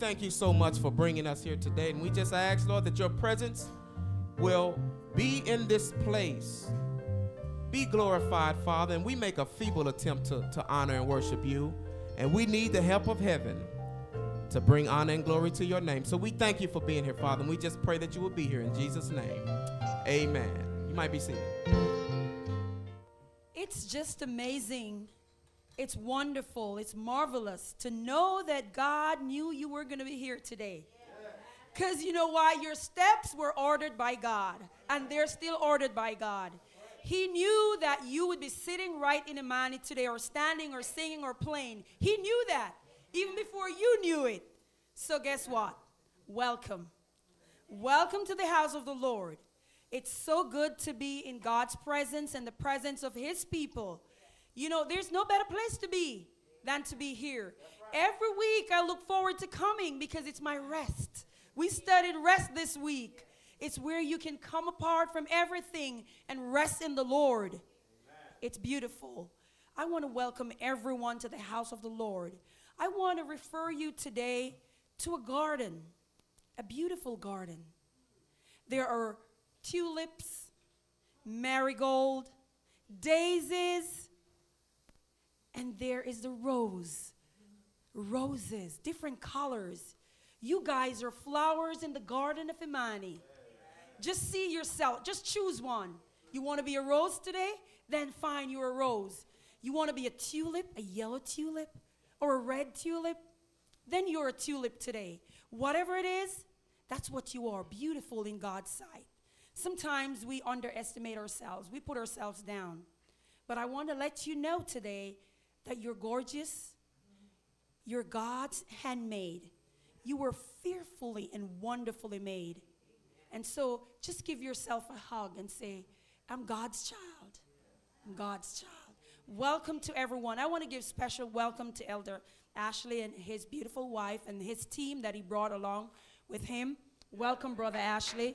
thank you so much for bringing us here today. And we just ask, Lord, that your presence will be in this place. Be glorified, Father. And we make a feeble attempt to honor and worship you. And we need the help of heaven to bring honor and glory to your name. So we thank you for being here, Father. And we just pray that you will be here in Jesus' name. Amen. You might be seated. It's just amazing. It's wonderful. It's marvelous to know that God knew you were going to be here today. Because you know why? Your steps were ordered by God, and they're still ordered by God. He knew that you would be sitting right in Imani today, or standing or singing or playing. He knew that even before you knew it. So guess what? Welcome. Welcome to the house of the Lord. It's so good to be in God's presence and the presence of his people. You know, there's no better place to be than to be here. Every week I look forward to coming because it's my rest. We studied rest this week. It's where you can come apart from everything and rest in the Lord. Amen. It's beautiful. I want to welcome everyone to the house of the Lord. I want to refer you today to a garden, a beautiful garden. There are tulips, marigold, daisies, and there is the rose. Roses, different colors. You guys are flowers in the garden of Imani. Just see yourself. Just choose one. You want to be a rose today? Then fine, you're a rose. You want to be a tulip, a yellow tulip, or a red tulip? Then you're a tulip today. Whatever it is, that's what you are. Beautiful in God's sight. Sometimes we underestimate ourselves. We put ourselves down. But I want to let you know today that you're gorgeous. You're God's handmaid. You were fearfully and wonderfully made. And so just give yourself a hug and say, I'm God's child. I'm God's child. Welcome to everyone. I want to give special welcome to Elder Ashley and his beautiful wife and his team that he brought along with him. Welcome, Brother Ashley.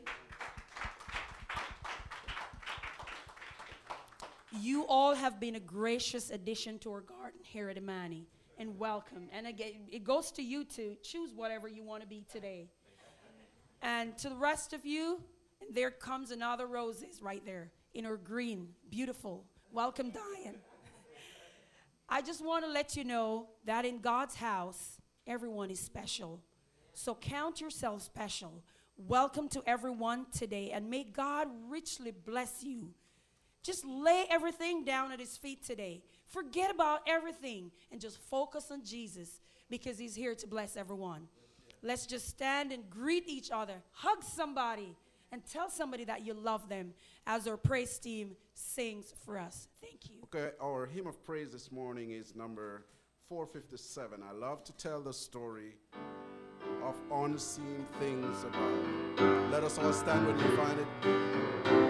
You all have been a gracious addition to our garden here at Imani. And welcome. And again, it goes to you to choose whatever you want to be today. And to the rest of you, there comes another roses right there in her green. Beautiful. Welcome, Diane. I just want to let you know that in God's house, everyone is special. So count yourself special. Welcome to everyone today, and may God richly bless you. Just lay everything down at his feet today. Forget about everything and just focus on Jesus, because he's here to bless everyone. Let's just stand and greet each other. Hug somebody and tell somebody that you love them as our praise team sings for us. Thank you. Okay, our hymn of praise this morning is number 457. I love to tell the story of unseen things above. Let us all stand when you find it.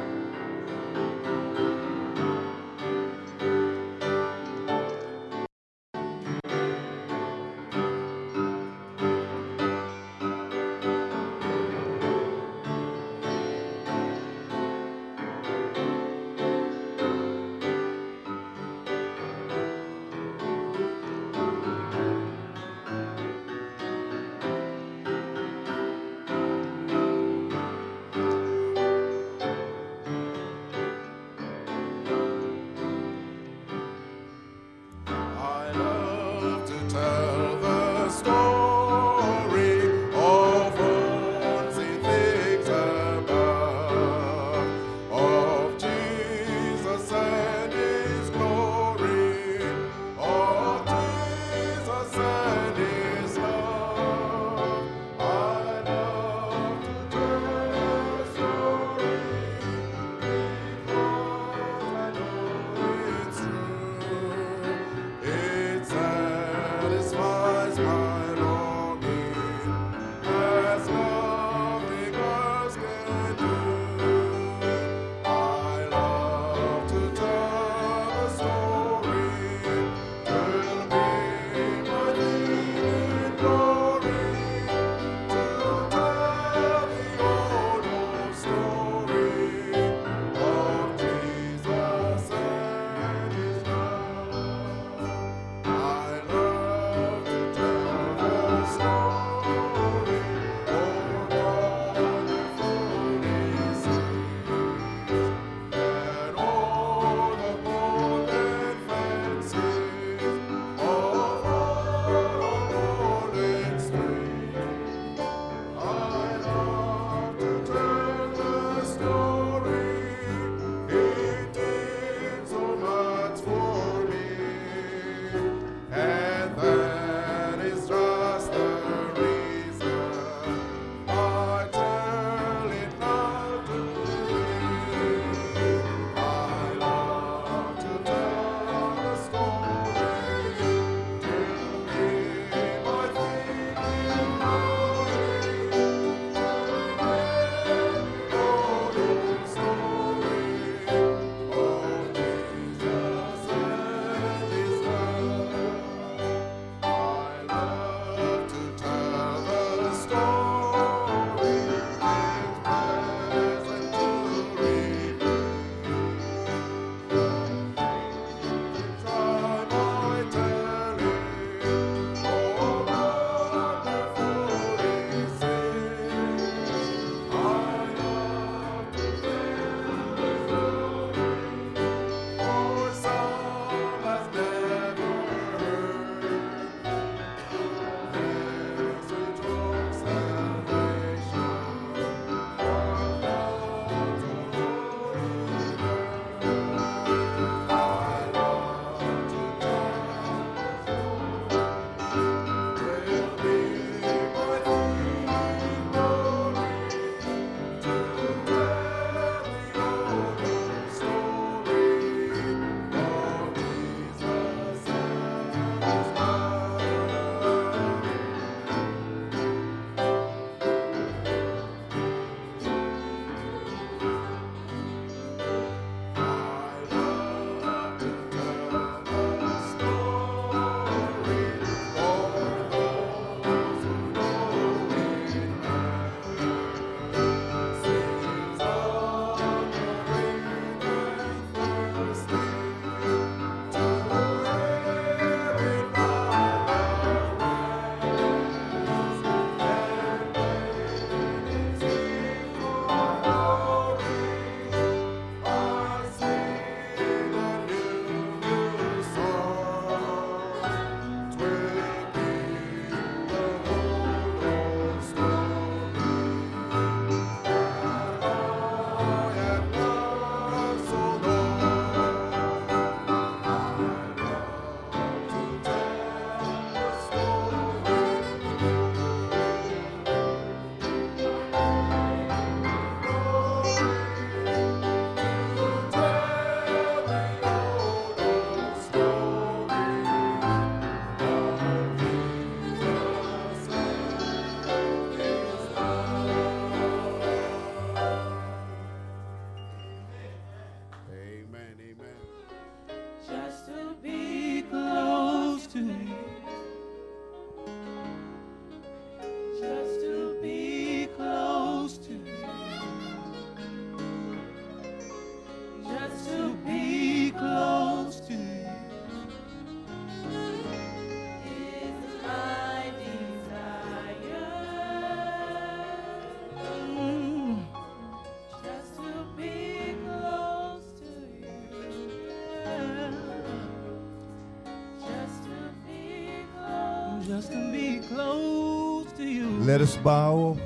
Let us bow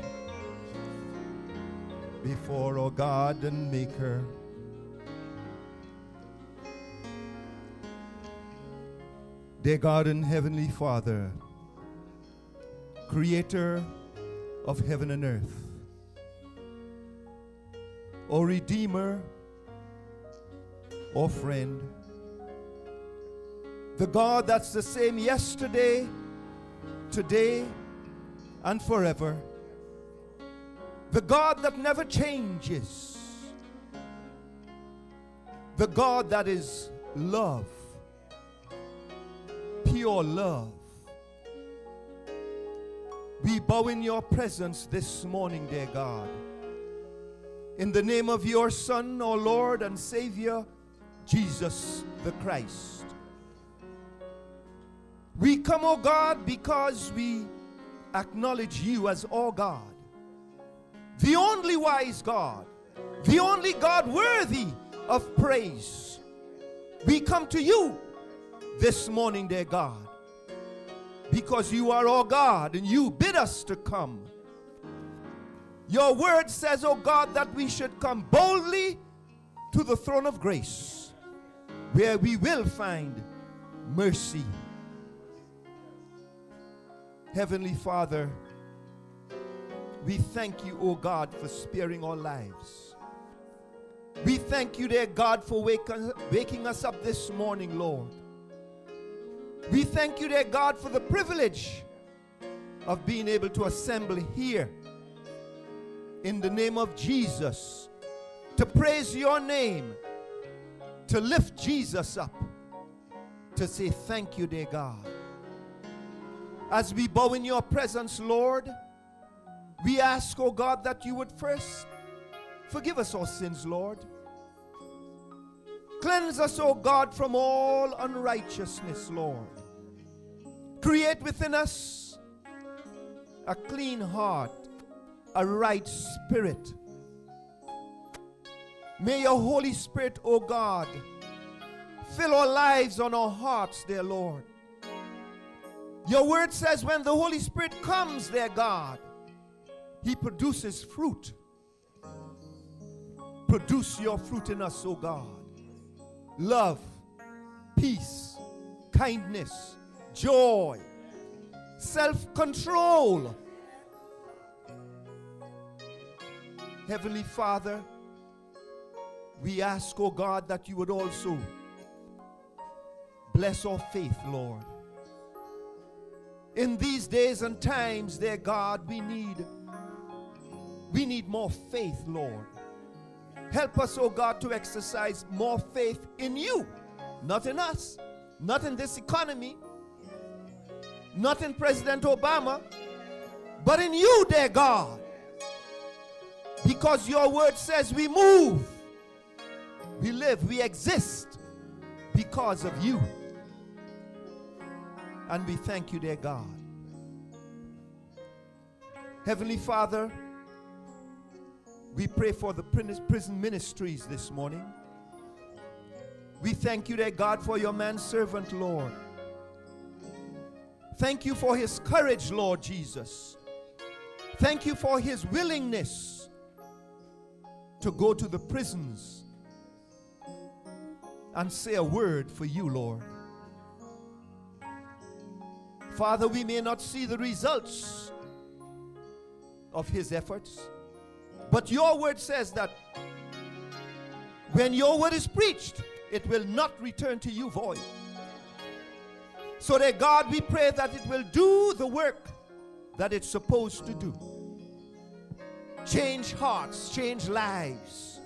before our God and Maker. Dear God and Heavenly Father, Creator of heaven and earth, O Redeemer, O friend, the God that's the same yesterday, today, and forever, the God that never changes, the God that is love, pure love. We bow in your presence this morning, dear God, in the name of your Son, our Lord and Savior, Jesus the Christ. We come, O God, because we acknowledge you as our God, the only wise God, the only God worthy of praise. We come to you this morning, dear God, because you are our God and you bid us to come. Your word says, oh God, that we should come boldly to the throne of grace, where we will find mercy. Heavenly Father, we thank you, oh God, for sparing our lives. We thank you, dear God, for waking us up this morning, Lord. We thank you, dear God, for the privilege of being able to assemble here in the name of Jesus, to praise your name, to lift Jesus up, to say thank you, dear God. As we bow in your presence, Lord, we ask, oh God, that you would first forgive us our sins, Lord. Cleanse us, O God, from all unrighteousness, Lord. Create within us a clean heart, a right spirit. May your Holy Spirit, O God, fill our lives on our hearts, dear Lord. Your word says when the Holy Spirit comes, dear God, he produces fruit. Produce your fruit in us, O God. Love, peace, kindness, joy, self-control. Heavenly Father, we ask, O God, that you would also bless our faith, Lord. In these days and times, dear God, we need more faith, Lord. Help us, oh God, to exercise more faith in you, not in us, not in this economy, not in President Obama, but in you, dear God. Because your word says we move, we live, we exist because of you. And we thank you, dear God. Heavenly Father, we pray for the prison ministries this morning. We thank you, dear God, for your manservant, Lord. Thank you for his courage, Lord Jesus. Thank you for his willingness to go to the prisons and say a word for you, Lord. Father, we may not see the results of his efforts, but your word says that when your word is preached, it will not return to you void. So that, God, we pray that it will do the work that it's supposed to do. Change hearts, change lives.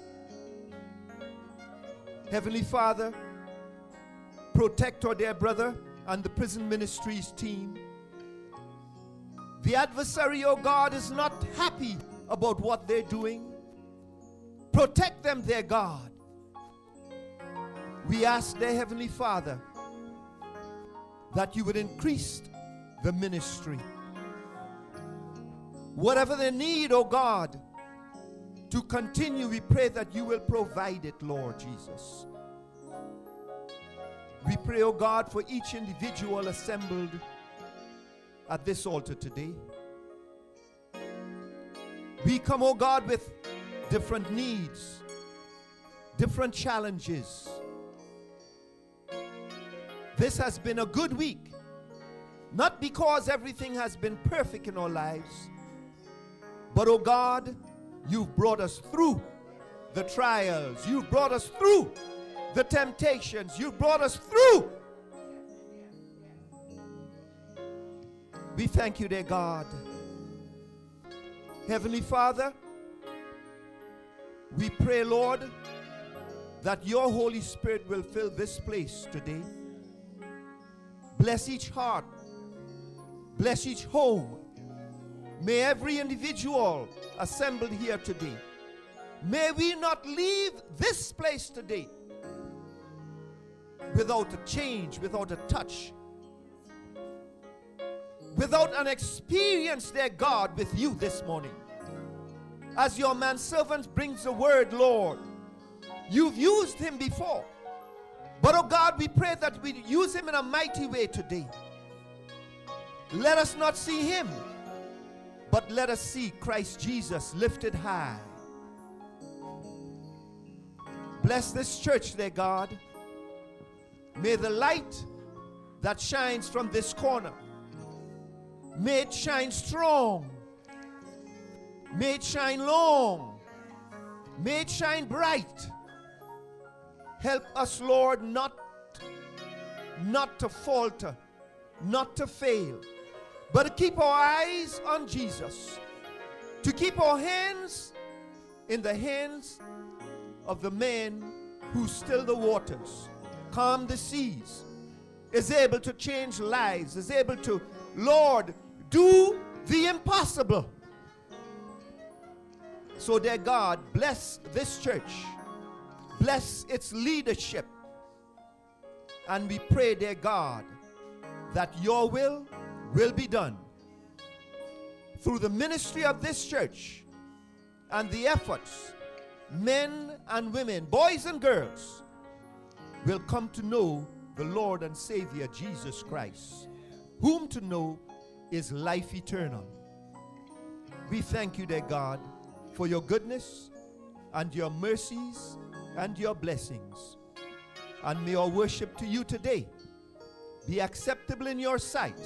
Heavenly Father, protect our dear brother and the prison ministries team. The adversary, oh God, is not happy about what they're doing. Protect them, dear God. We ask, dear Heavenly Father, that you would increase the ministry. Whatever they need, oh God, to continue, we pray that you will provide it, Lord Jesus. We pray, oh God, for each individual assembled at this altar today. We come, oh God, with different needs, different challenges. This has been a good week, not because everything has been perfect in our lives, but, oh God, you've brought us through the trials. You've brought us through the temptations. You've brought us through. We thank you, dear God. Heavenly Father, we pray, Lord, that your Holy Spirit will fill this place today. Bless each heart. Bless each home. May every individual assembled here today, may we not leave this place today without a change, without a touch, without an experience, dear God, with you this morning. As your manservant brings the word, Lord, you've used him before. But, oh God, we pray that we use him in a mighty way today. Let us not see him, but let us see Christ Jesus lifted high. Bless this church, dear God. May the light that shines from this corner, may it shine strong. May it shine long. May it shine bright. Help us, Lord, not to falter, not to fail, but to keep our eyes on Jesus, to keep our hands in the hands of the man who still the waters, calm the seas, is able to change lives, is able to, Lord, do the impossible. So, dear God, bless this church. Bless its leadership. And we pray, dear God, that your will be done through the ministry of this church and the efforts men and women, boys and girls, will come to know the Lord and Savior Jesus Christ, whom to know is life eternal. We thank you, dear God, for your goodness and your mercies and your blessings. And may our worship to you today be acceptable in your sight,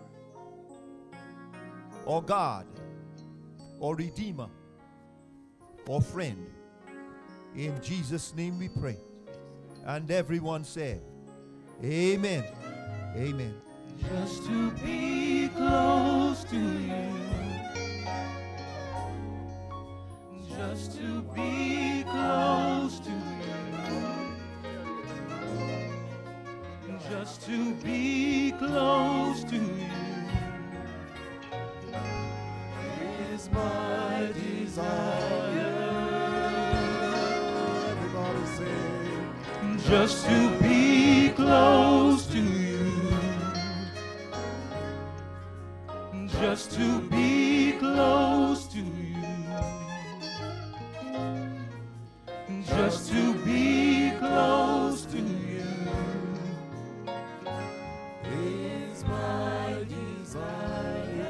or God, or Redeemer, or friend. In Jesus' name we pray. And everyone said, amen. Amen. Just to be close to you. Just to be close to you. Just to be close to you is my desire. Everybody sing. Just to be close to you. Just to be close to you. Just to be close to you is my desire.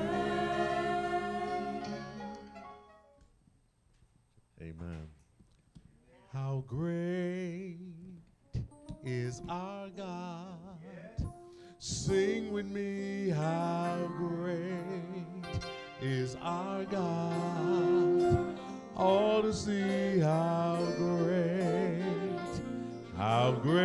Amen. How great is our God? Sing with me, how great is our God? All to see how great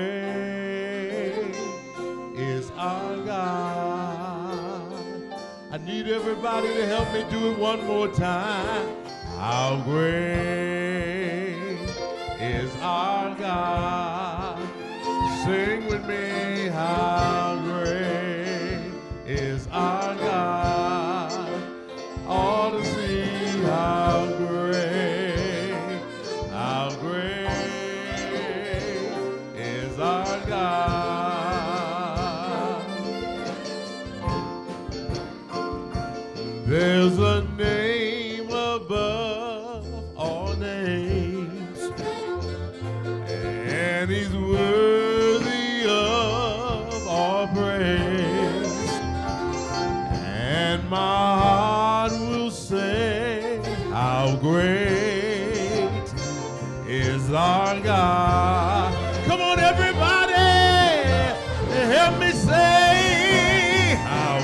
is our God. I need everybody to help me do it one more time. How great is our God? Sing with me, how great is our God? All to see how great is our God. There's a name above all names, and he's worthy of our praise, and my heart will say how is our God. Come on, everybody, help me say, how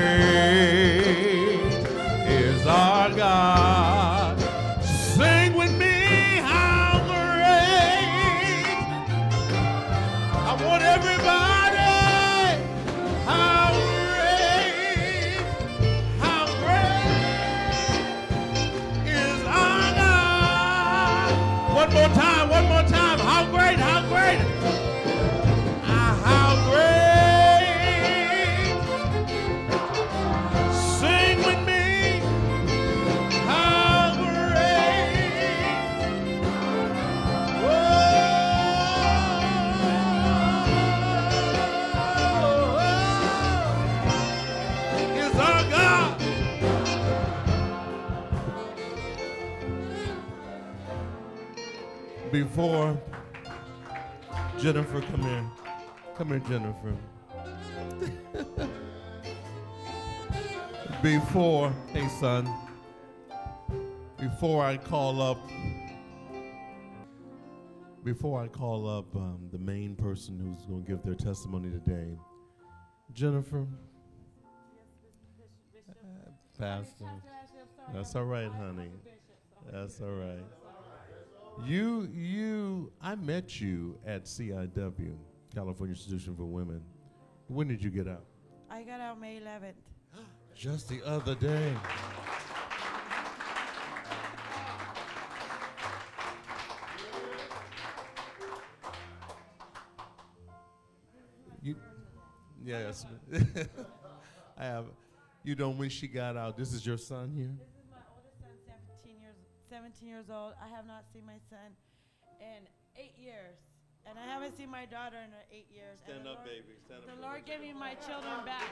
great is our God. Sing with me, how great. I want everybody, how great is our God. One more time, one more time. How great, how great. How great. Sing with me. How great. Is our God. Before Jennifer, come here. Come here, Jennifer. Hey son, before I call up the main person who's going to give their testimony today, Jennifer, Pastor, that's all right, honey. That's all right. I met you at CIW, California Institution for Women. When did you get out? I got out May 11th. Just the other day. Yes. I have. You know, when she got out, this is your son here? This is my oldest son, 17 years old. I have not seen my son in 8 years. And I haven't seen my daughter in 8 years. Stand up, baby. Stand up. The Lord gave me my children back.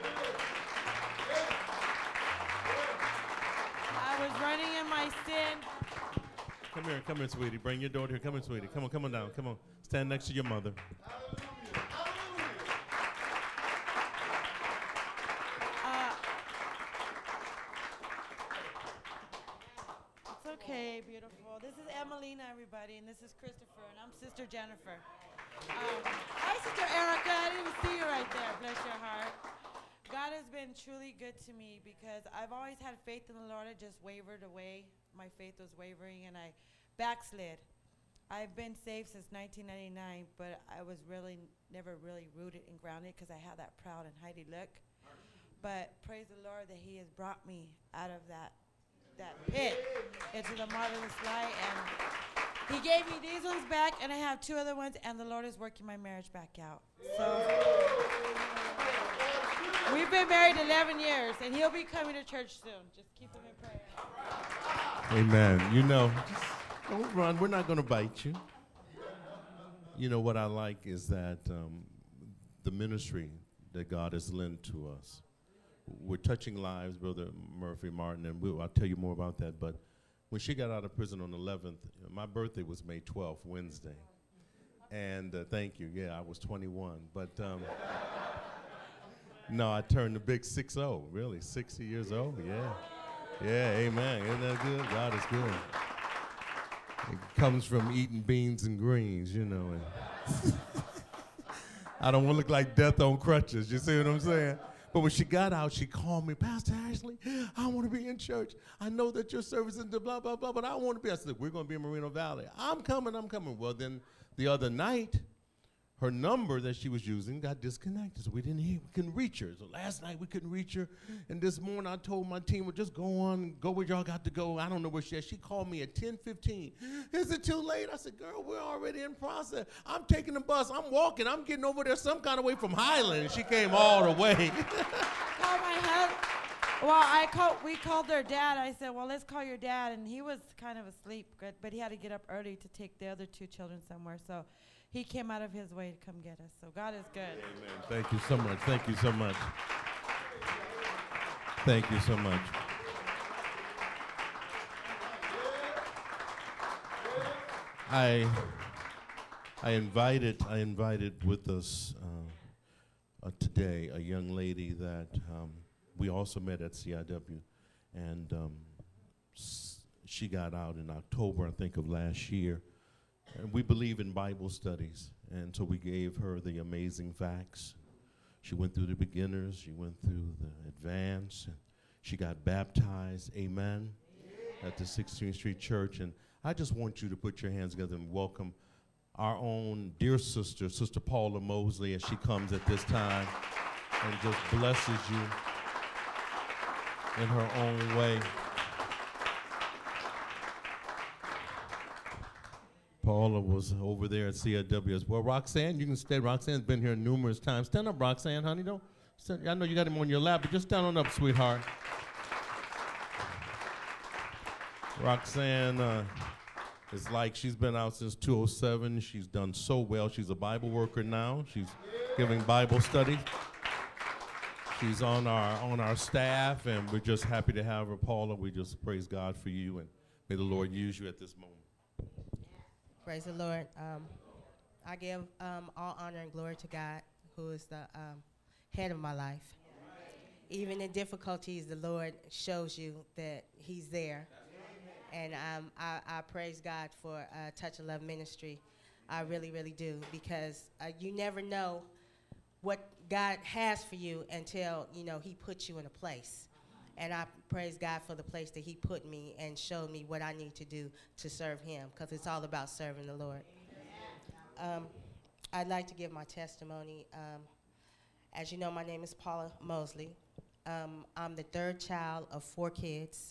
I was running in my sin. Come here, sweetie. Bring your daughter here. Come here, sweetie. Come on down. Come on. Stand next to your mother. It's okay, beautiful. This is Emelina, everybody, and this is Christopher, and I'm Sister Jennifer. Hi, Sister Erica. I didn't see you right there. Bless your heart. God has been truly good to me because I've always had faith in the Lord. I just wavered away. My faith was wavering, and I backslid. I've been saved since 1999, but I was never really rooted and grounded because I had that proud and haughty look. But praise the Lord that He has brought me out of that pit into the marvelous light, and He gave me these ones back, and I have 2 other ones, and the Lord is working my marriage back out. So we've been married 11 years, and He'll be coming to church soon. Just keep Him in prayer. Amen. You know, don't run. We're not going to bite you. You know what I like is that the ministry that God has lent to us. We're touching lives, Brother Murphy Martin, and I'll tell you more about that. But when she got out of prison on the 11th, my birthday was May 12th, Wednesday. And thank you. Yeah, I was 21. But no, I turned the big 6-0, really, 60 years old. Yeah. Yeah, amen. Isn't that good? God is good. It comes from eating beans and greens, you know. And I don't want to look like death on crutches. You see what I'm saying? But when she got out, she called me, Pastor Ashley, I want to be in church. I know that your service is blah, blah, blah, but I want to be. I said, we're going to be in Moreno Valley. I'm coming. Well, then the other night, her number that she was using got disconnected, so we couldn't reach her. So last night we couldn't reach her, and this morning I told my team, well, just go where y'all got to go. I don't know where she is. She called me at 10:15. Is it too late? I said, girl, we're already in process. I'm taking the bus. I'm walking. I'm getting over there some kind of way from Highland, and she came all the way. Call my husband. Well, we called their dad. I said, well, let's call your dad, and he was kind of asleep, but he had to get up early to take the other 2 children somewhere, so he came out of his way to come get us. So God is good. Amen. Thank you so much. Thank you so much. Thank you so much. I invited with us today a young lady that we also met at CIW, and she got out in October, I think, of last year. And we believe in Bible studies. And so we gave her the amazing facts. She went through the beginners. She went through the advanced. And she got baptized. Amen. At the 16th Street Church. And I just want you to put your hands together and welcome our own dear sister, Sister Paula Mosley, as she comes at this time and just blesses you in her own way. Paula was over there at CIW as well. Roxanne, you can stay. Roxanne's been here numerous times. Stand up, Roxanne, honey. Don't. I know you got him on your lap, but just stand on up, sweetheart. Roxanne is like she's been out since 2007. She's done so well. She's a Bible worker now. She's giving Bible study. She's on our staff, and we're just happy to have her. Paula, we just praise God for you, and may the Lord use you at this moment. Praise the Lord. I give all honor and glory to God, who is the head of my life. Even in difficulties, the Lord shows you that he's there. And I praise God for Touch of Love Ministry. I really, really do, because you never know what God has for you until, he puts you in a place. And I praise God for the place that he put me and showed me what I need to do to serve him, because it's all about serving the Lord. I'd like to give my testimony. As you know, my name is Paula Mosley. I'm the third child of 4 kids.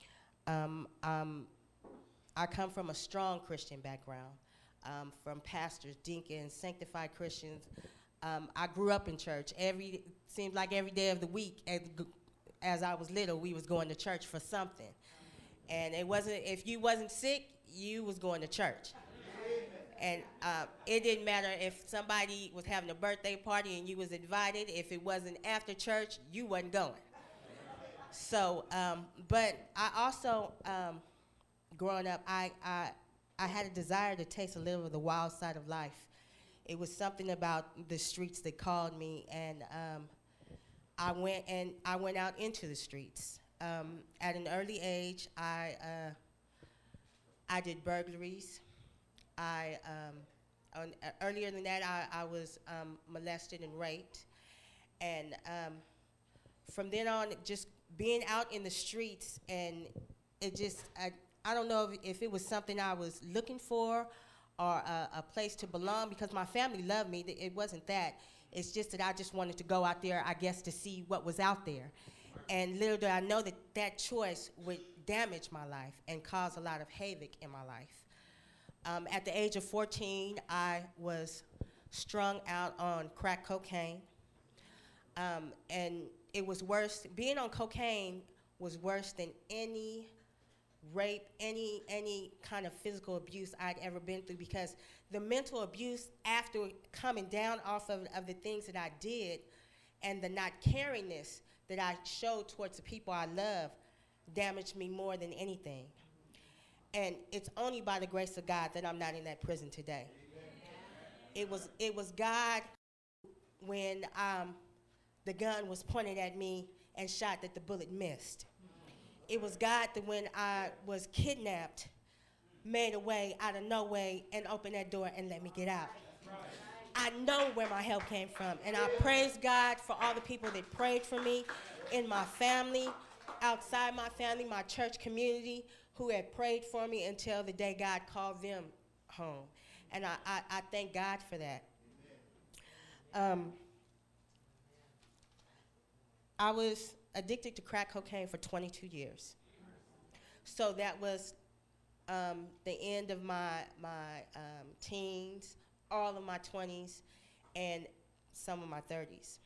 I come from a strong Christian background, from pastors, deacons, sanctified Christians. I grew up in church. Seemed like every day of the week, as I was little, we was going to church for something. And if you wasn't sick, you was going to church. And it didn't matter if somebody was having a birthday party and you was invited. If it wasn't after church, you wasn't going. So, but I also, growing up, I had a desire to taste a little of the wild side of life. It was something about the streets that called me, and I went out into the streets. At an early age, I did burglaries. Earlier than that, I was molested and raped. And from then on, just being out in the streets, and it just, I don't know if it was something I was looking for or a place to belong, because my family loved me. It wasn't that. It's just that I just wanted to go out there, I guess, to see what was out there. And little did I know that choice would damage my life and cause a lot of havoc in my life. At the age of 14, I was strung out on crack cocaine. And it was worse. Being on cocaine was worse than any rape, any kind of physical abuse I'd ever been through, because the mental abuse after coming down off of the things that I did and the not caringness that I showed towards the people I love damaged me more than anything. And it's only by the grace of God that I'm not in that prison today. It was God when the gun was pointed at me and shot that the bullet missed. It was God that when I was kidnapped, made a way out of no way and opened that door and let me get out. I know where my help came from, and I praise God for all the people that prayed for me in my family, outside my family, my church community, who had prayed for me until the day God called them home. And I thank God for that. I was addicted to crack cocaine for 22 years. So that was the end of my teens, all of my 20s, and some of my 30s.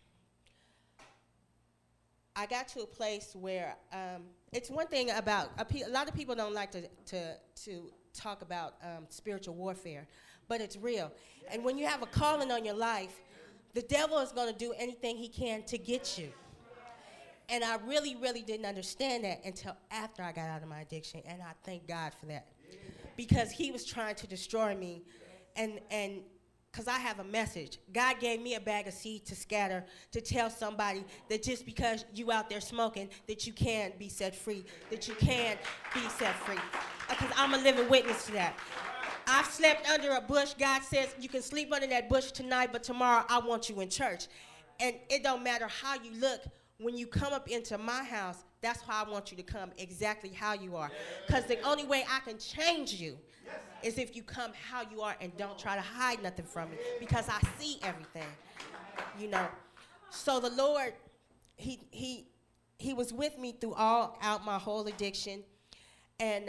I got to a place where it's one thing about a lot of people don't like to talk about spiritual warfare, but it's real. And when you have a calling on your life, the devil is going to do anything he can to get you. And I really, really didn't understand that until after I got out of my addiction, and I thank God for that, because he was trying to destroy me, and because I have a message. God gave me a bag of seed to scatter, to tell somebody that just because you out there smoking, that you can be set free, that you can be set free. Because I'm a living witness to that. I've slept under a bush. God says you can sleep under that bush tonight, but tomorrow I want you in church. And it don't matter how you look. When you come up into my house, that's how I want you to come, exactly how you are. Because the only way I can change you is if you come how you are and don't try to hide nothing from me, because I see everything, you know. So the Lord, he was with me throughout my whole addiction. And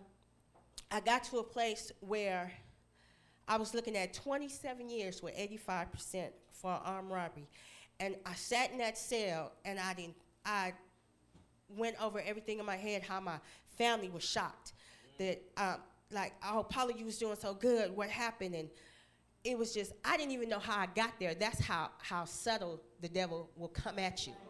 I got to a place where I was looking at 27 years with 85% for armed robbery. And I sat in that cell, and I went over everything in my head, how my family was shocked. That, like, oh, Paula, you was doing so good, what happened? And it was just, I didn't even know how I got there. That's how subtle the devil will come at you.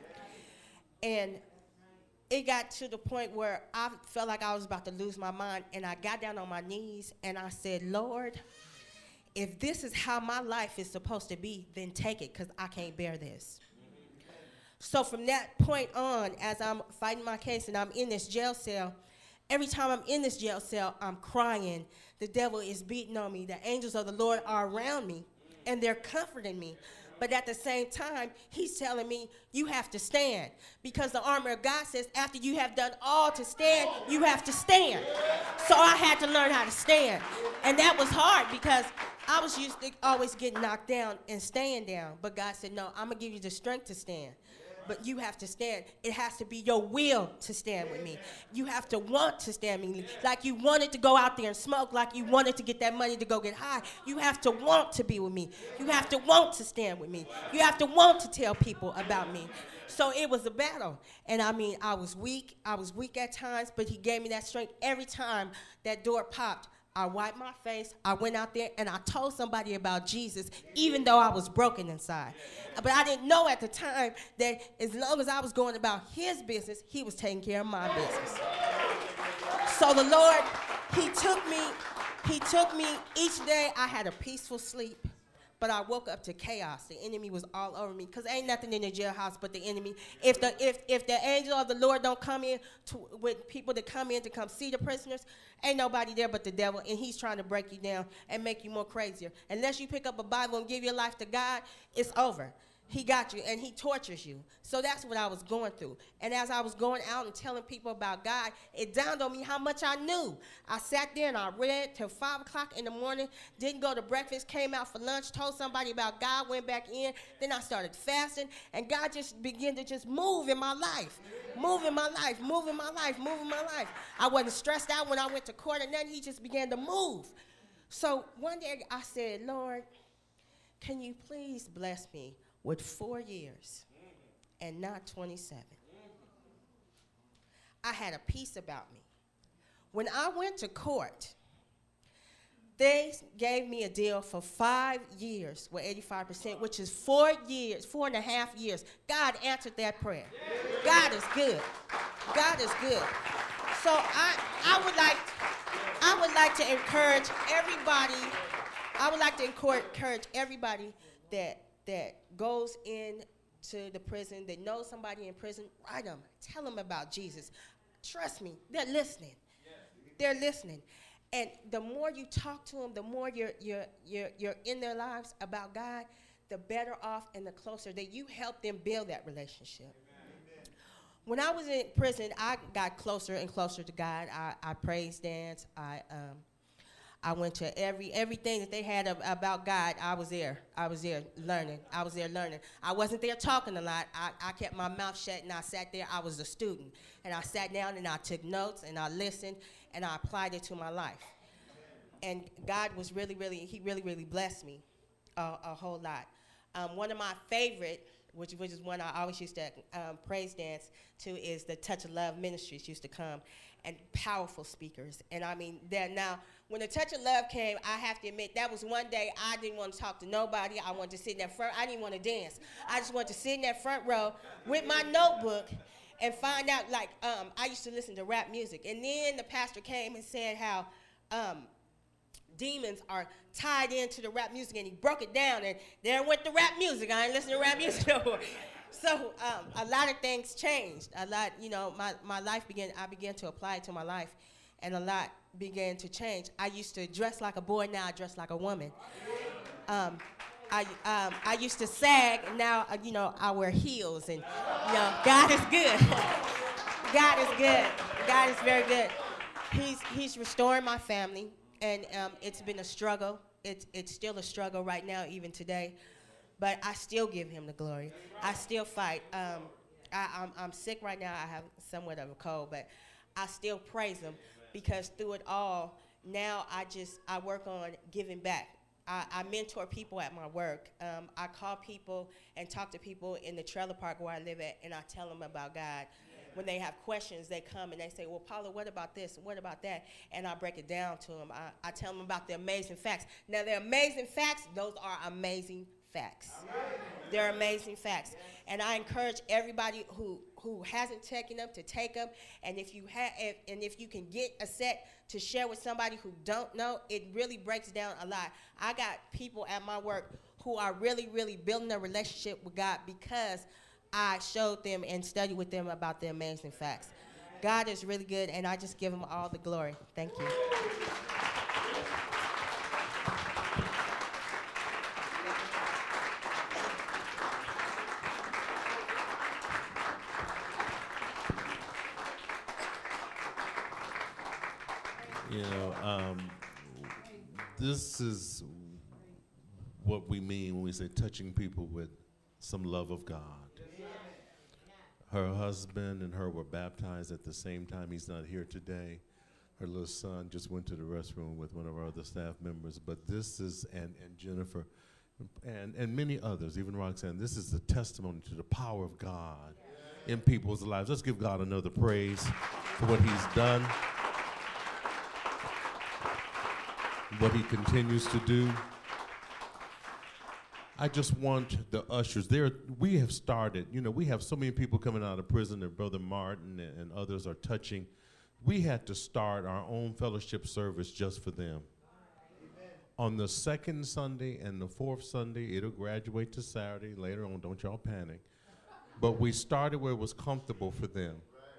And it got to the point where I felt like I was about to lose my mind, and I got down on my knees, and I said, Lord, if this is how my life is supposed to be, then take it, because I can't bear this. So from that point on, as I'm fighting my case and I'm in this jail cell, every time I'm in this jail cell, I'm crying. The devil is beating on me. The angels of the Lord are around me, and they're comforting me. But at the same time, he's telling me, you have to stand. Because the armor of God says, after you have done all to stand, you have to stand. So I had to learn how to stand. And that was hard, because I was used to always getting knocked down and staying down. But God said, no, I'm going to give you the strength to stand. But you have to stand. It has to be your will to stand with me. You have to want to stand with me. Like you wanted to go out there and smoke, like you wanted to get that money to go get high. You have to want to be with me. You have to want to stand with me. You have to want to tell people about me. So it was a battle. And I mean, I was weak. I was weak at times, but he gave me that strength. Every time that door popped, I wiped my face, I went out there, and I told somebody about Jesus, even though I was broken inside. But I didn't know at the time that as long as I was going about his business, he was taking care of my business. So the Lord, he took me each day. I had a peaceful sleep, but I woke up to chaos. The enemy was all over me, because ain't nothing in the jailhouse but the enemy. If the angel of the Lord don't come in with people that come in to come see the prisoners, ain't nobody there but the devil, and he's trying to break you down and make you more crazier. Unless you pick up a Bible and give your life to God, it's over. He got you, and he tortures you. So that's what I was going through. And as I was going out and telling people about God, it dawned on me how much I knew. I sat there and I read till 5 o'clock in the morning, didn't go to breakfast, came out for lunch, told somebody about God, went back in. Then I started fasting, and God just began to just move in my life. Move in my life, move in my life, move in my life. I wasn't stressed out when I went to court, and then he just began to move. So one day I said, Lord, can you please bless me with 4 years and not 27. I had a peace about me. When I went to court, they gave me a deal for 5 years with 85%, which is 4 years, 4.5 years. God answered that prayer. God is good. God is good. So I would like to encourage everybody. I would like to encourage everybody that goes into the prison, that knows somebody in prison. Write them. Tell them about Jesus. Trust me, they're listening. They're listening. And the more you talk to them, the more you're in their lives about God, the better off and the closer that you help them build that relationship. Amen. When I was in prison, I got closer and closer to God. I praise dance. I went to everything that they had about God. I was there learning. I wasn't there talking a lot. I kept my mouth shut, and I sat there. I was a student. And I sat down, and I took notes, and I listened, and I applied it to my life. And God was really blessed me a whole lot. One of my favorite, which is one I always used to praise dance to, is the Touch of Love Ministries used to come, and powerful speakers. And I mean, now, when the Touch of Love came, I have to admit, that was one day I didn't want to talk to nobody. I wanted to sit in that front. I didn't want to dance. I just wanted to sit in that front row with my notebook and find out, like, I used to listen to rap music. And then the pastor came and said how demons are tied into the rap music, and he broke it down, and there went the rap music. I ain't listening to rap music no more. So a lot of things changed. A lot, my life I began to apply it to my life. and a lot began to change. I used to dress like a boy, now I dress like a woman. I used to sag, and now, I wear heels, and, God is good. God is good. God is very good. He's restoring my family, and it's been a struggle. It's still a struggle right now, even today, but I still give him the glory. I still fight. I'm sick right now. I have somewhat of a cold, but I still praise him, because through it all, now I work on giving back. I mentor people at my work. I call people and talk to people in the trailer park where I live at, and I tell them about God. When they have questions, they come and they say, well, Paula, what about this? What about that? And I break it down to them. I tell them about the amazing facts. Now, the amazing facts, those are amazing facts. They're amazing facts. And I encourage everybody who hasn't taken them to take them. And if you can get a set to share with somebody who don't know, it really breaks down a lot. I got people at my work who are really, really building a relationship with God because I showed them and studied with them about the amazing facts. God is really good, and I just give him all the glory. Thank you. This is what we mean when we say touching people with some love of God. Her husband and her were baptized at the same time. He's not here today. Her little son just went to the restroom with one of our other staff members. But this is, and Jennifer, and many others, even Roxanne, this is a testimony to the power of God in people's lives. Let's give God another praise for what he's done, what he continues to do. I just want the ushers there. We have started, we have so many people coming out of prison, and Brother Martin and others are touching. We had to start our own fellowship service just for them. Amen. On the second Sunday and the fourth Sunday, it'll graduate to Saturday. Later on, don't y'all panic. But we started where it was comfortable for them.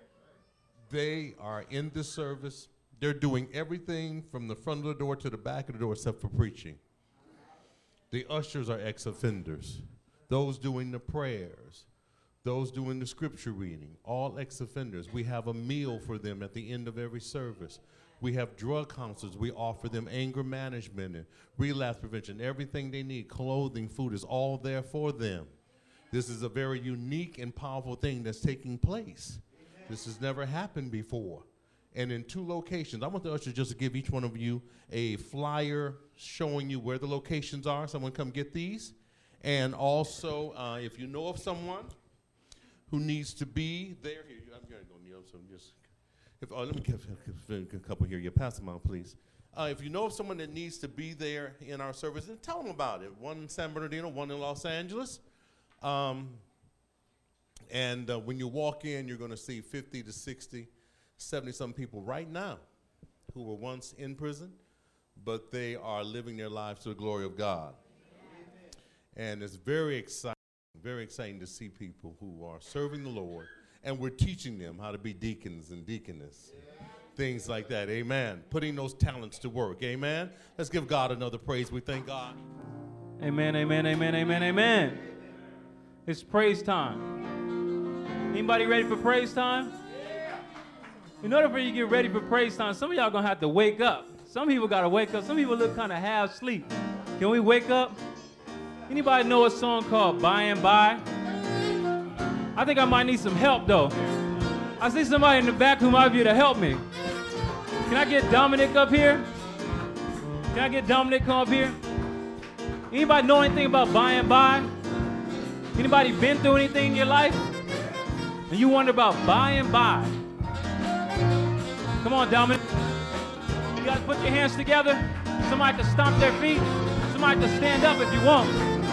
They are in the service. They're doing everything from the front of the door to the back of the door except for preaching. The ushers are ex-offenders. Those doing the prayers, those doing the scripture reading, all ex-offenders. We have a meal for them at the end of every service. We have drug counselors. We offer them anger management and relapse prevention. Everything they need, clothing, food, is all there for them. This is a very unique and powerful thing that's taking place. This has never happened before. And in 2 locations. I want the ushers just to give each one of you a flyer showing you where the locations are. Someone come get these. And also, if you know of someone who needs to be there, here, I'm going to go kneel, so just, let me give a couple here. You pass them out, please. If you know of someone that needs to be there in our service, then tell them about it. One in San Bernardino, one in Los Angeles. And when you walk in, you're going to see 50 to 60 70-some people right now who were once in prison, but they are living their lives to the glory of God. Amen. And it's very exciting to see people who are serving the Lord, and we're teaching them how to be deacons and deaconess, things like that. Amen. Putting those talents to work. Amen. Let's give God another praise. We thank God. Amen, amen, amen, amen, amen. It's praise time. Anybody ready for praise time? In order for you to get ready for praise time, some of y'all gonna have to wake up. Some people gotta wake up. Some people look kind of half asleep. Can we wake up? Anybody know a song called By and By? I think I might need some help though. I see somebody in the back who might be able to help me. Can I get Dominic up here? Can I get Dominic come up here? Anybody know anything about By and By? Anybody been through anything in your life? And you wonder about By and By? Come on, Dominic. You guys put your hands together. Somebody can stomp their feet. Somebody can stand up if you want.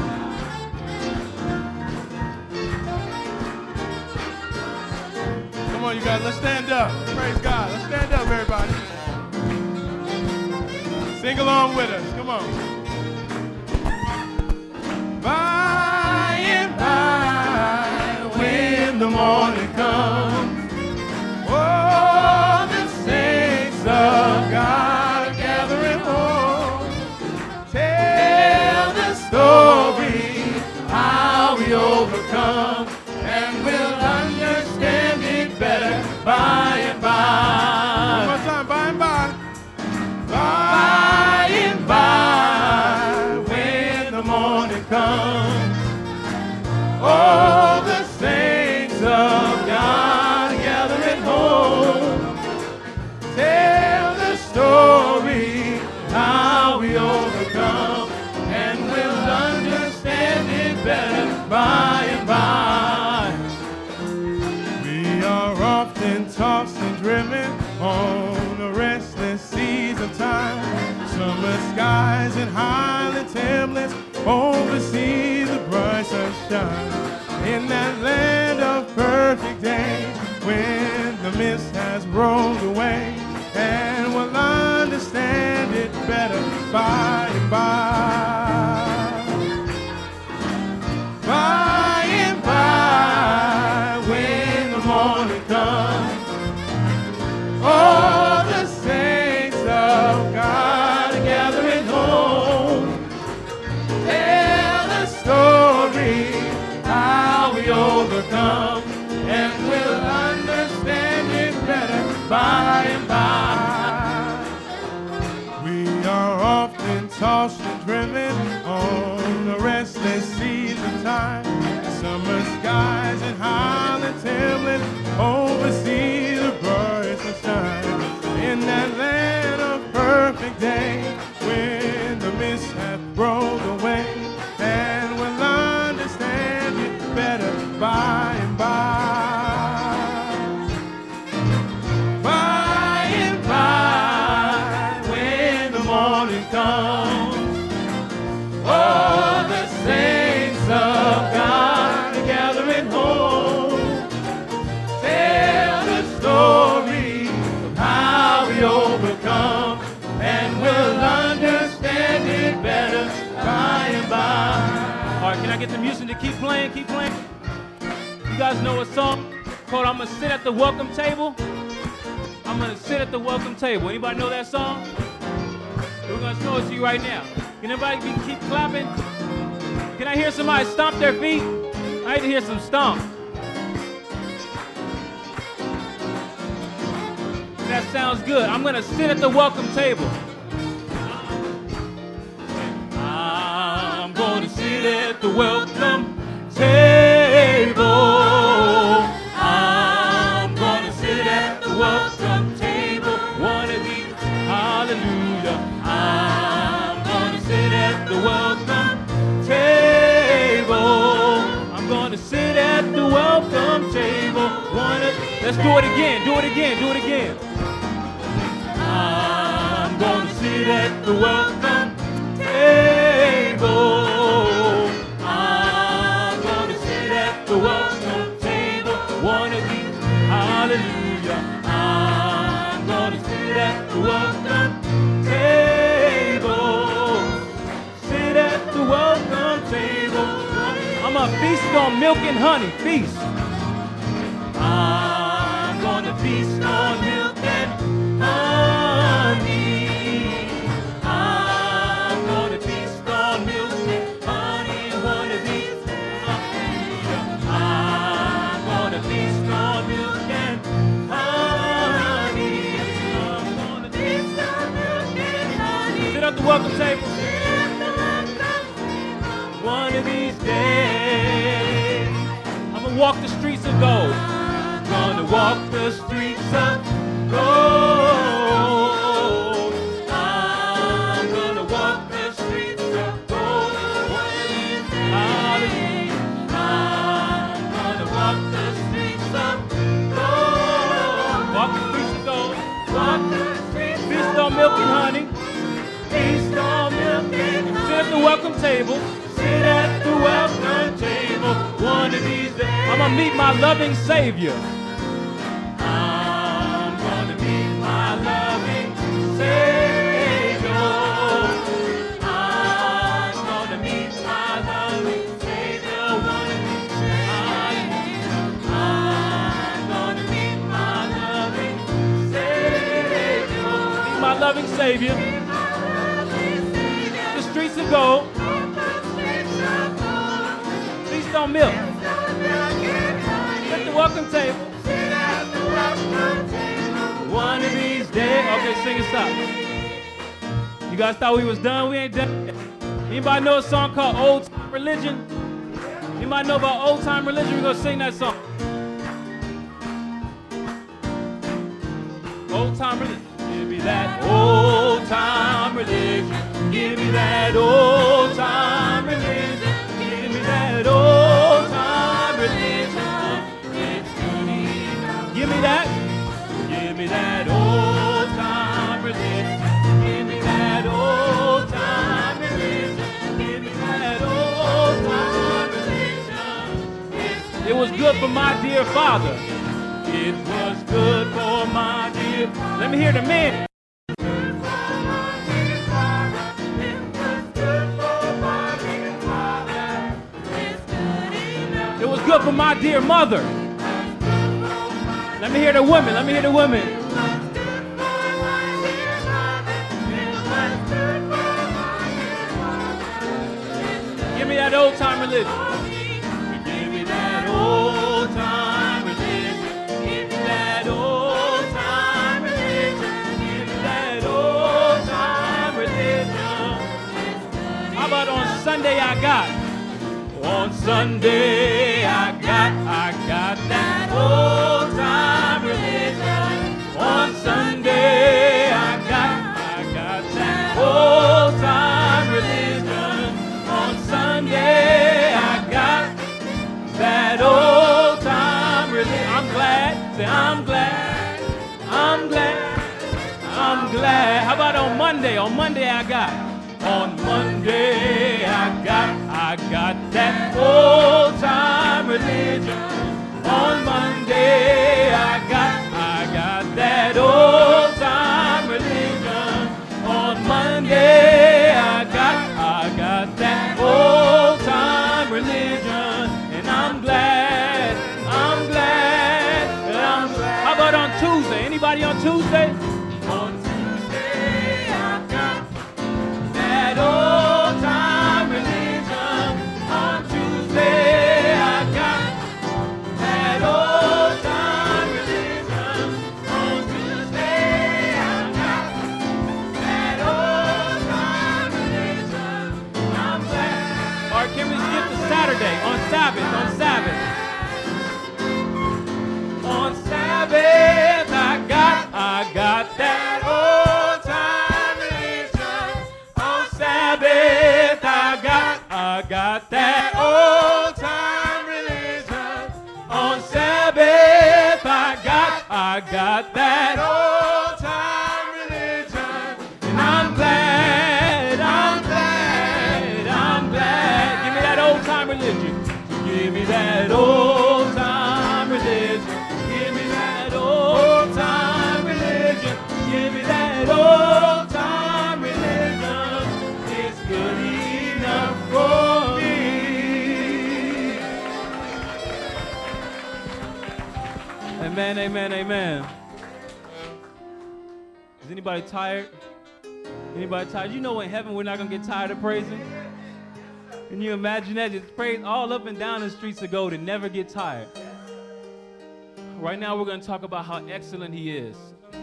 Come on, you guys, let's stand up. Praise God. Let's stand up, everybody. Sing along with us. Come on. By and by, when the morning comes, oh, the saints are come, and we'll understand it better by and by. One more time, by and by. By and by, when the morning comes, all the saints of God gathering home, tell the story how we overcome, and we'll understand it better by and by. We are often tossed and driven on the restless seas of time. Summer skies and highland timberlands oversee the bright sunshine. In that land of perfect day, when the mist has rolled away, and we'll understand it better by and by. By and by, when the morning comes, all the saints of God are gathering home. Tell the story how we overcome, and we'll understand it better by and by. We are often tossed and driven on the restless seas of time. Summer skies and highland timberlands oversee the bright sunshine. In that land of perfect day, when the mist hath rolled away, and we'll understand it better by and by. By and by, when the morning comes, all the saints of God are gathering home. Tell the story of how we overcome, and we'll understand it better by and by. All right, can I get the music to keep playing? Keep playing. You guys know a song called "I'm Gonna Sit at the Welcome Table"? I'm gonna sit at the welcome table. Anybody know that song? We're gonna show it to you right now. Can everybody keep clapping? Can I hear somebody stomp their feet? I need to hear some stomp. That sounds good. I'm gonna sit at the welcome table. I'm gonna sit at the welcome table. I'm gonna sit at the welcome table. One of these, hallelujah. I'm gonna sit at the welcome table. I'm gonna sit at the welcome table. Let's do it again, do it again, do it again. I'm gonna sit at the welcome table. I'm gonna sit at the welcome table. One of these, hallelujah. I'm gonna sit at the welcome table. Sit at the welcome table. I'm gonna feast on milk and honey. Feast. I'm gonna feast on milk and honey. I'm gonna feast on milk and honey. One of these. I'm gonna feast on milk and honey. I'm gonna feast on milk and honey. Sit at the welcome table. One of these days, I'm gonna walk the streets of gold. Gonna walk the streets of gold. I'm gonna walk the streets of gold. Hallelujah. I'm gonna walk the streets of gold. Walk the streets of gold. Walk the streets. Feast on milk and honey. Feast on milk and honey. Sit at the welcome table. Sit at the welcome table. One of these days, I'm gonna meet my loving Savior. I'm gonna meet my loving Savior. I'm gonna meet my loving Savior. One of these days, I'm gonna meet my loving Savior. Meet my loving Savior. The streets of gold. Feast on milk. At the welcome table. One of these days. Okay, sing and stop. You guys thought we was done? We ain't done. Anybody know a song called Old Time Religion? Anybody know about Old Time Religion? We're gonna sing that song. Old Time Religion. Give me that old time religion. Give me that old time religion. Give me that old time religion. It's good enough. Give me that. Give me that old time religion. Give me that old time religion. Give me that old time religion. It was good for my dear father. It was good for my dear. Let me hear the men. It was good for my dear mother. Let me hear the women. Let me hear the women. Give me that old time religion. Give me that old time religion. Give me that old time religion. Give me that old time religion. How about on Sunday I got? On Sunday I got that old time religion. On Sunday I got that old time religion. On Sunday I got that old time religion. I'm glad, say I'm glad, I'm glad, I'm glad. How about on Monday? On Monday I got. On Monday I got that old time religion. On Monday I got that old time religion. On Monday I got that old time religion. And I'm glad, I'm glad, I'm glad. How about on Tuesday? Anybody on Tuesday? On Tuesday I got that old time religion. On Tuesday I got that old time religion. On Tuesday I got that old time religion. I'm glad. Or can we skip to Saturday? On Sabbath, on Sabbath. On Sabbath I got that old time religion. On Sabbath I got that old time religion. On Sabbath I got that old time religion. And I'm glad, I'm glad, I'm glad. Give me that old time religion. Give me that old time religion. Give me that old time religion. Give me that old time religion. It's good enough for me. Amen, amen, amen. Is anybody tired? Anybody tired? You know in heaven we're not going to get tired of praising? Can you imagine that? Just praise all up and down the streets of gold and never get tired. Right now we're going to talk about how excellent he is.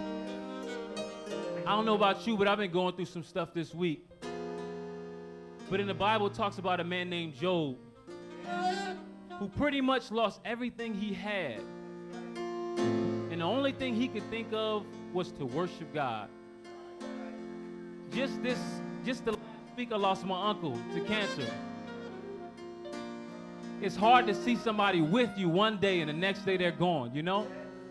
I don't know about you, but I've been going through some stuff this week. But in the Bible it talks about a man named Job who pretty much lost everything he had. And the only thing he could think of was to worship God. Just the last week I lost my uncle to cancer. It's hard to see somebody with you one day and the next day they're gone, you know?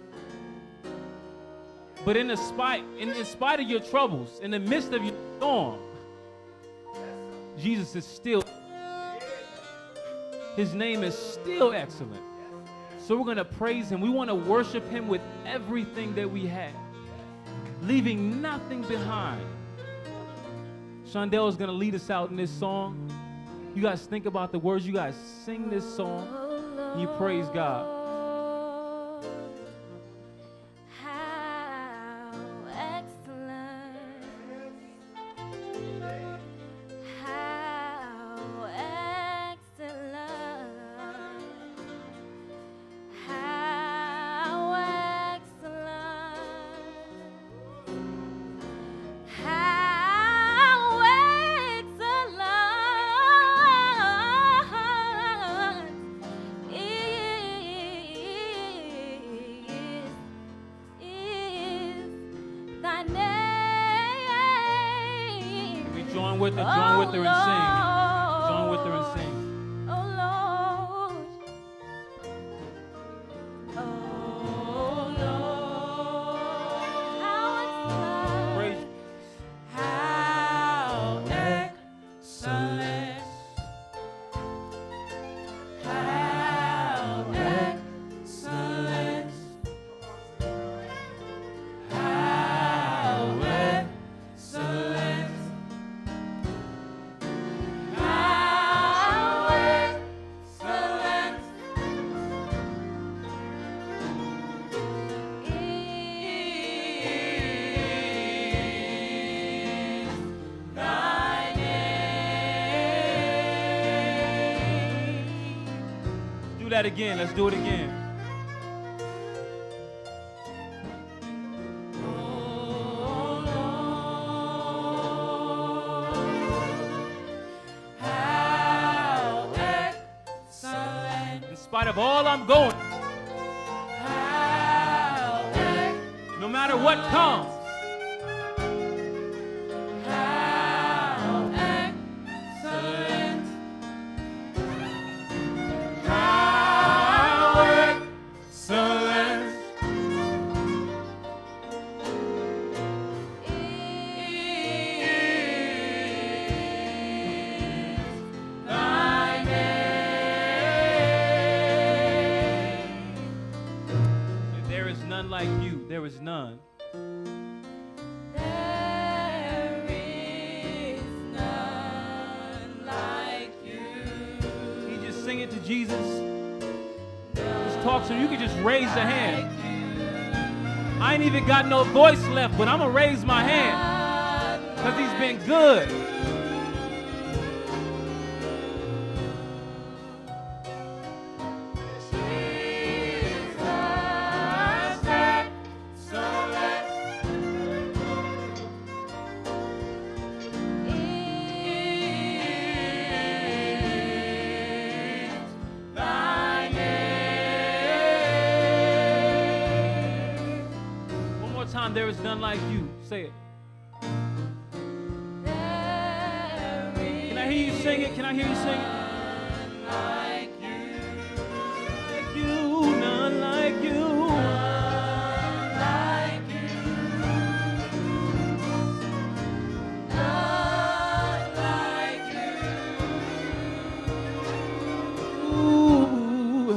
But in spite of your troubles, in the midst of your storm, Jesus is still, his name is still excellent. So we're going to praise him. We want to worship him with everything that we have, leaving nothing behind. Shondell is going to lead us out in this song. You guys think about the words. You guys sing this song. And you praise God. Join with her and sing. Join with her and sing. Oh Lord. Oh Lord. How excellent. Praise. How excellent. How excellent. How excellent. How excellent is thy name. Do that again. Let's do it again. How excellent. In spite of all I'm going, How no matter what comes, How excellent. how excellent is thy name. there is none like you. There is none. There is none like you. You just sing it to Jesus. Just talk to him. You can just raise a hand. I ain't even got no voice left, but I'm going to raise my hand because he's been good. One more time, there is none like you. Say it. Can I hear you sing it? Can I hear you sing it? Like you, none like you. Ooh.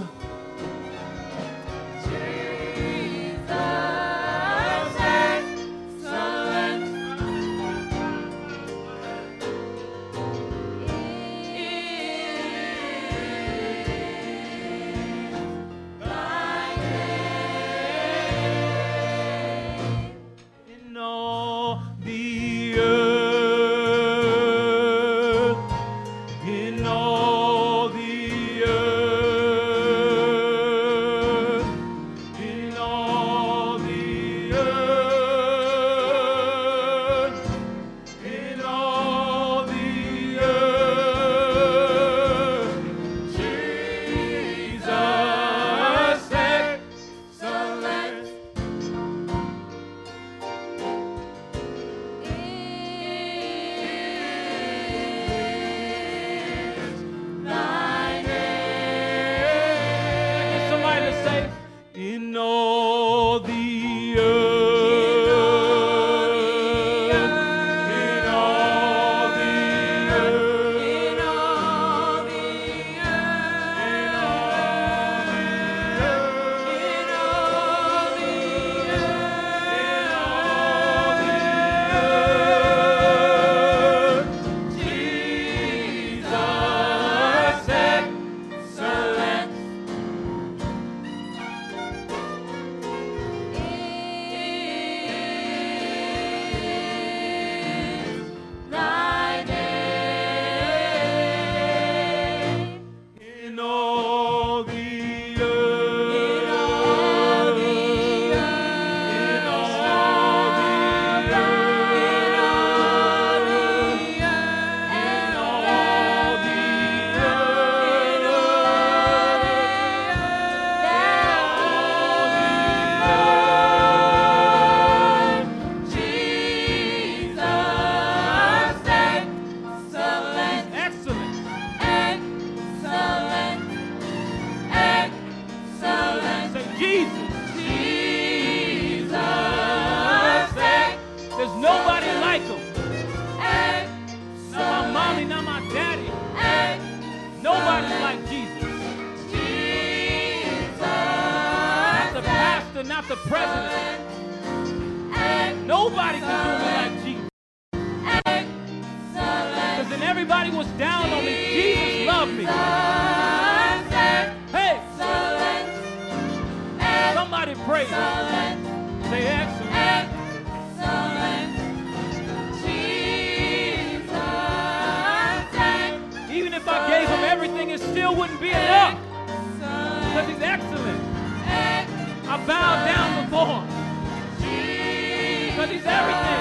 but not the president. Nobody can do me like Jesus. Because then everybody was down on me. Jesus loved me. Hey, somebody praise him. Say excellent. Even if I gave him everything, it still wouldn't be enough. Because he's excellent. I bow down before him. Because he's everything.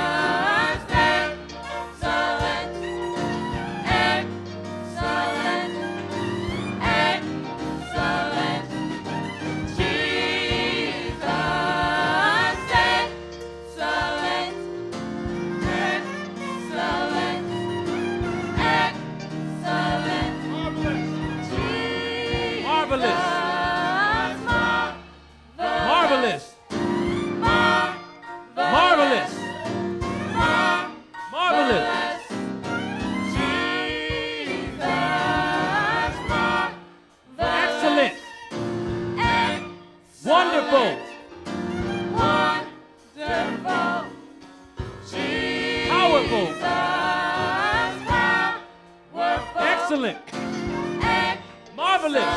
Excellent. Marvelous.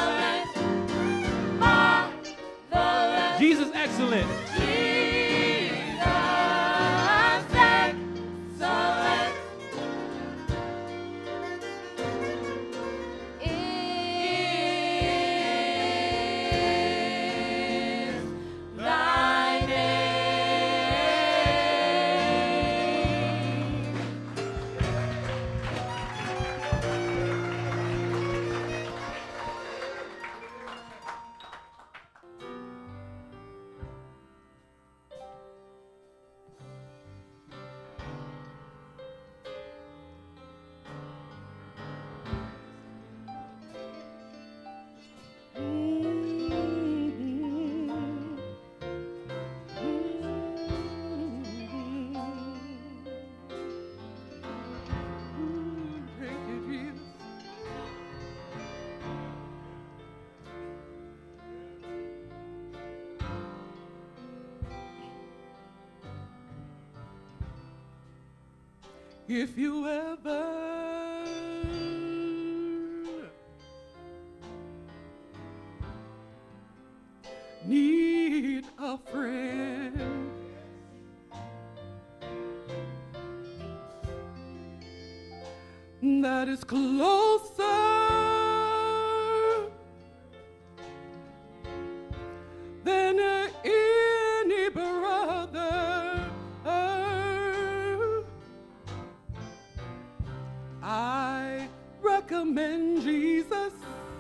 Jesus excellent. If you ever need a friend, that is closer than any brother, I recommend Jesus.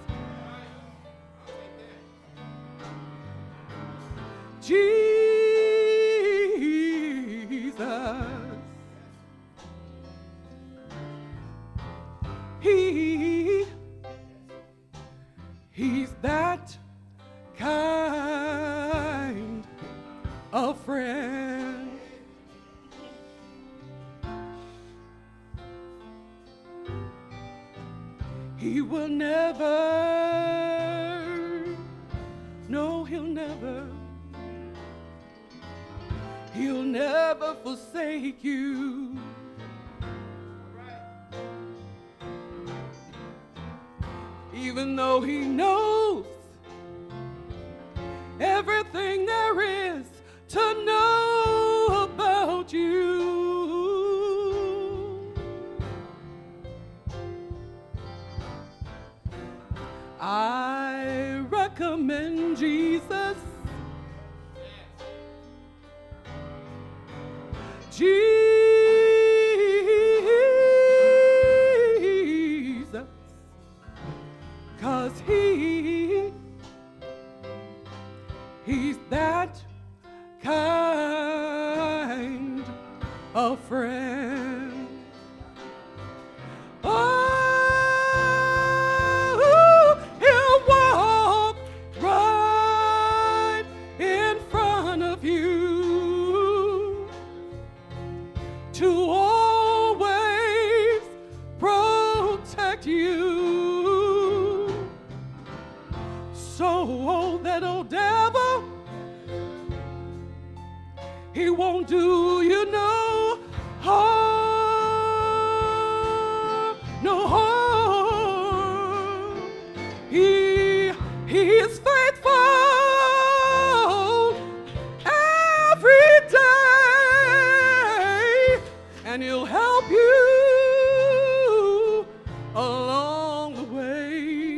Jesus. He's that kind of friend. He will never, no, he'll never forsake you. Even though he knows everything there is to know about you. I recommend Jesus. Jesus, 'cause he's that kind of friend. Oh, he'll walk right won't do you no harm, no harm. He is faithful every day, and he'll help you along the way.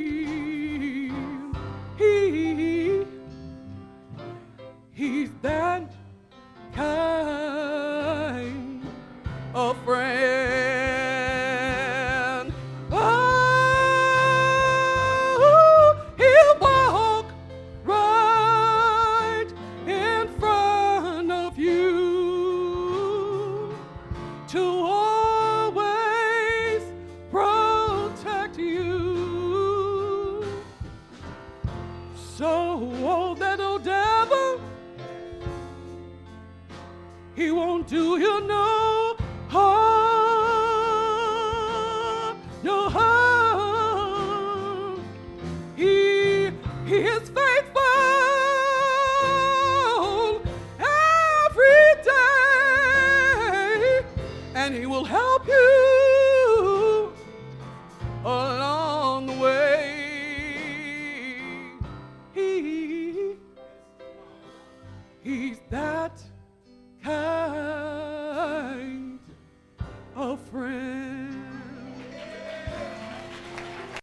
He's that kind of friend. Oh, he'll walk right in front of you to always protect you. So, oh, that old devil, he won't do you no